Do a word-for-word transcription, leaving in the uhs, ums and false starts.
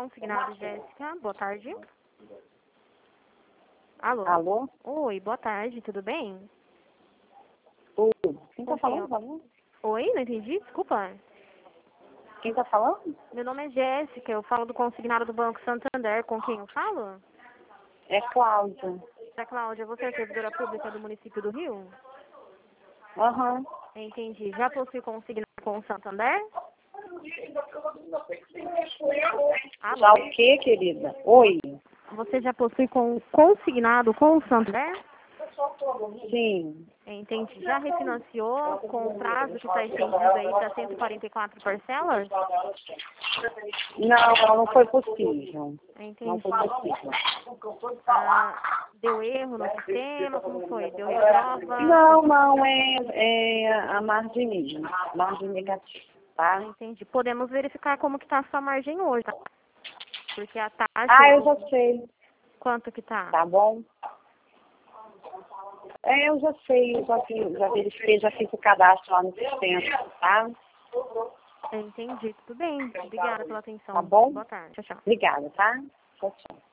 consignado, Jéssica. Boa tarde. Alô? Alô? Oi, boa tarde, tudo bem? Oi. Quem tá Com quem falando, eu- por favor? Oi, não entendi, desculpa. Quem tá falando? Meu nome é Jéssica, eu falo do consignado do Banco Santander. Com quem eu falo? É Cláudia. Da Cláudia, você é servidora pública do município do Rio? Aham. Entendi. Já possui consignado com o Santander? Já Alô? o quê, querida? Oi. Você já possui com consignado com o Santander? Sim. Entendi. Já refinanciou com o prazo que está estendido aí para cento e quarenta e quatro parcelas? Não, não, não foi possível. Não Entendi. foi possível. Ah, deu erro no sistema? Como foi? Deu reprova? Não, não, é, é a margem mesmo. Margem negativa, tá? Entendi. Podemos verificar como que está a sua margem hoje, tá? Porque a taxa... Ah, eu já sei. Quanto que tá? Tá bom? É, eu já sei, eu já, fiz, já verifiquei, já fiz o cadastro lá no sistema, tá? Entendi. Tudo bem. Obrigada pela atenção. Tá bom? Boa tarde. Tchau, tchau. Obrigada, tá? Tchau, tchau.